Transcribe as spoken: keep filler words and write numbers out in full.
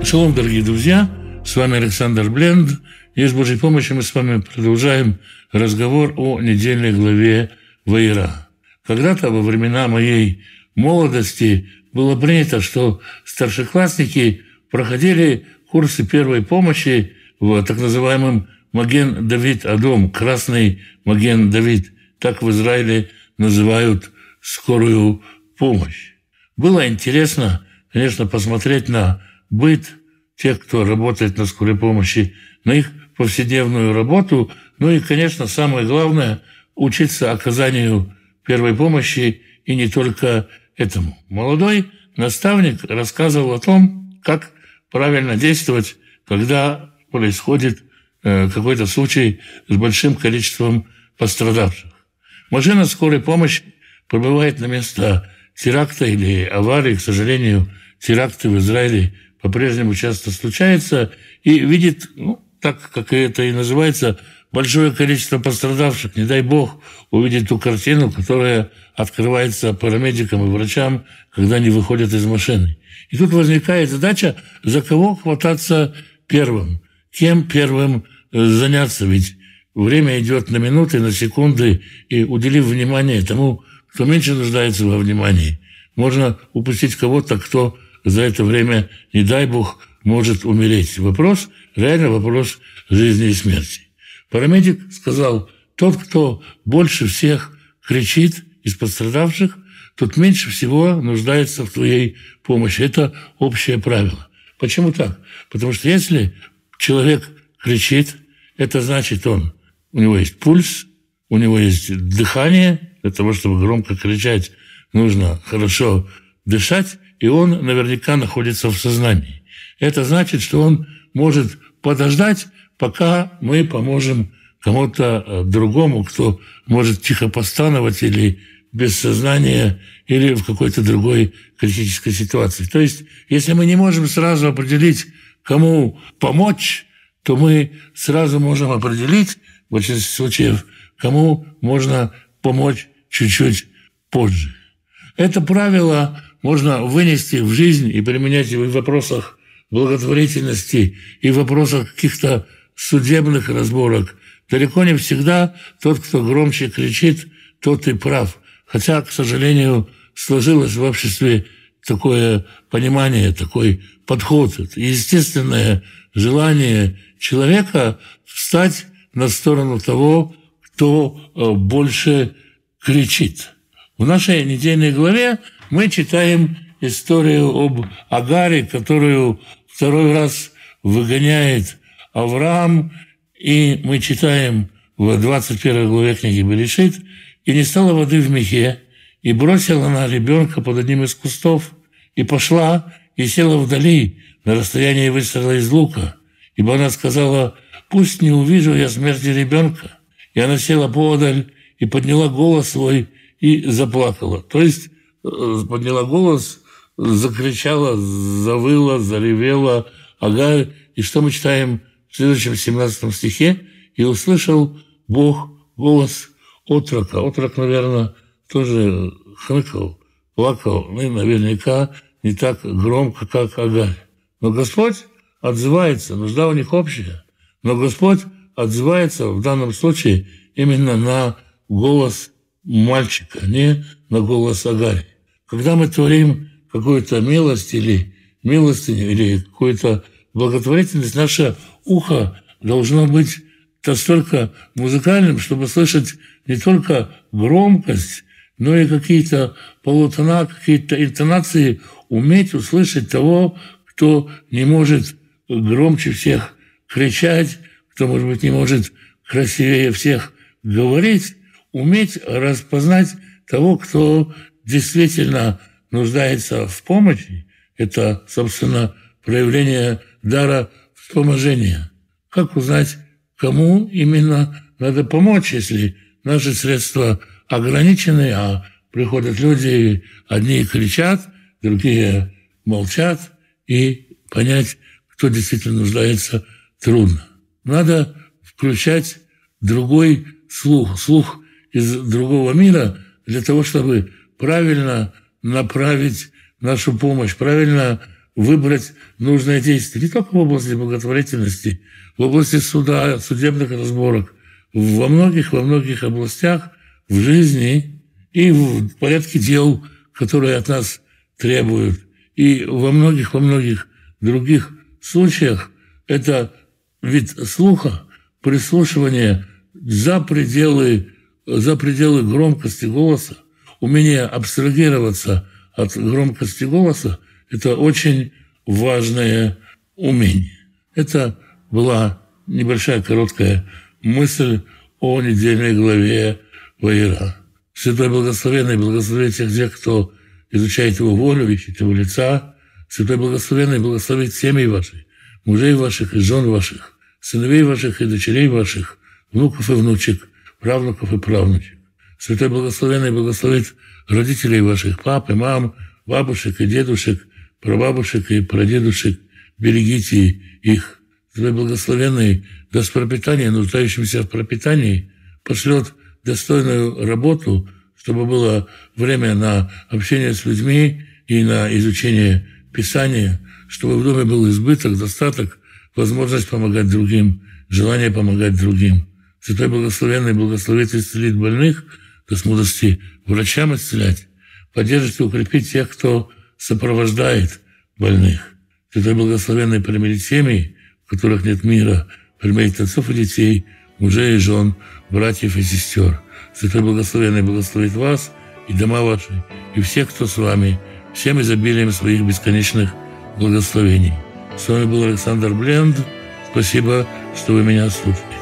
Шалом, дорогие друзья, с вами Александр Бленд. И с Божьей помощью мы с вами продолжаем разговор о недельной главе Ваира. Когда-то во времена моей молодости было принято, что старшеклассники проходили курсы первой помощи в так называемом Маген Давид Адом, красный Маген Давид. Так в Израиле называют скорую помощь. Было интересно, конечно, посмотреть на быт тех, кто работает на скорой помощи, на их повседневную работу, ну и, конечно, самое главное – учиться оказанию первой помощи и не только этому. Молодой наставник рассказывал о том, как правильно действовать, когда происходит какой-то случай с большим количеством пострадавших. Машина скорой помощи прибывает на место теракта или аварии. К сожалению, теракты в Израиле по-прежнему часто случаются, и видит, ну, так как это и называется, большое количество пострадавших. Не дай бог увидеть ту картину, которая открывается парамедикам и врачам, когда они выходят из машины. И тут возникает задача, за кого хвататься первым, кем первым заняться, ведь время идет на минуты, на секунды, и уделив внимание тому, кто меньше нуждается во внимании, можно упустить кого-то, кто за это время, не дай бог, может умереть. Вопрос, реально вопрос жизни и смерти. Парамедик сказал, тот, кто больше всех кричит из пострадавших, тот меньше всего нуждается в твоей помощи. Это общее правило. Почему так? Потому что если человек кричит, это значит, он, у него есть пульс, у него есть дыхание. Для того, чтобы громко кричать, нужно хорошо дышать, и он наверняка находится в сознании. Это значит, что он может подождать, пока мы поможем кому-то другому, кто может тихо постановать или без сознания, или в какой-то другой критической ситуации. То есть, если мы не можем сразу определить, кому помочь, то мы сразу можем определить, в большинстве случаев, кому можно помочь чуть-чуть позже. Это правило можно вынести в жизнь и применять его и в вопросах благотворительности, и в вопросах каких-то судебных разборок. Далеко не всегда тот, кто громче кричит, тот и прав. Хотя, к сожалению, сложилось в обществе такое понимание, такой подход. Это естественное желание человека встать на сторону того, кто больше кричит. В нашей недельной главе мы читаем историю об Агаре, которую второй раз выгоняет Авраам, и мы читаем в двадцать первой главе книги Берешит, «И не стало воды в мехе, и бросила она ребенка под одним из кустов, и пошла, и села вдали, на расстоянии выстрела из лука, ибо она сказала, пусть не увижу я смерти ребенка». И она села поодаль, и подняла голос свой, и заплакала. То есть подняла голос, закричала, завыла, заревела Агарь. И что мы читаем в следующем семнадцатом стихе? «И услышал Бог голос отрока». Отрок, наверное, тоже хныкал, плакал, ну, наверняка не так громко, как Агарь. Но Господь отзывается, нужда у них общая, но Господь отзывается в данном случае именно на голос мальчика, не на голос Агари. Когда мы творим какую-то милость или милостыню, или какую-то благотворительность, наше ухо должно быть настолько музыкальным, чтобы слышать не только громкость, но и какие-то полутона, какие-то интонации, уметь услышать того, кто не может громче всех кричать, кто, может быть, не может красивее всех говорить, уметь распознать того, кто действительно нуждается в помощи. Это, собственно, проявление дара вспоможения. Как узнать, кому именно надо помочь, если наши средства ограничены, а приходят люди, одни кричат, другие молчат, и понять, кто действительно нуждается, трудно. Надо включать другой слух, слух из другого мира для того, чтобы правильно направить нашу помощь, правильно выбрать нужное действие. Не только в области благотворительности, в области суда, судебных разборок, во многих, во многих областях в жизни и в порядке дел, которые от нас требуют. И во многих, во многих других случаях это вид слуха, прислушивание за пределы, за пределы громкости голоса, умение абстрагироваться от громкости голоса – это очень важное умение. Это была небольшая короткая мысль о недельной главе Ваера. Святой Благословенный благословит всех тех, кто изучает Его волю, ищет Его лица. Святой Благословенный благословит семьи ваши, мужей ваших и жен ваших, сыновей ваших и дочерей ваших, внуков и внучек, правнуков и правнучек. Святой Благословенный благословит родителей ваших, пап и мам, бабушек и дедушек, прабабушек и прадедушек. Берегите их. Святой Благословенный даст пропитание нуждающимся в пропитании, пошлет достойную работу, чтобы было время на общение с людьми и на изучение Писания, чтобы в доме был избыток, достаток, возможность помогать другим, желание помогать другим. Святой Благословенный благословит и исцелит больных, даст мудрости врачам исцелять, поддержит и укрепит тех, кто сопровождает больных. Святой Благословенный примирит семьи, в которых нет мира, примирит отцов и детей, мужей и жен, братьев и сестер. Святой Благословенный благословит вас и дома ваши, и всех, кто с вами, всем изобилием своих бесконечных благословений. С вами был Александр Бленд. Спасибо, что вы меня слушаете.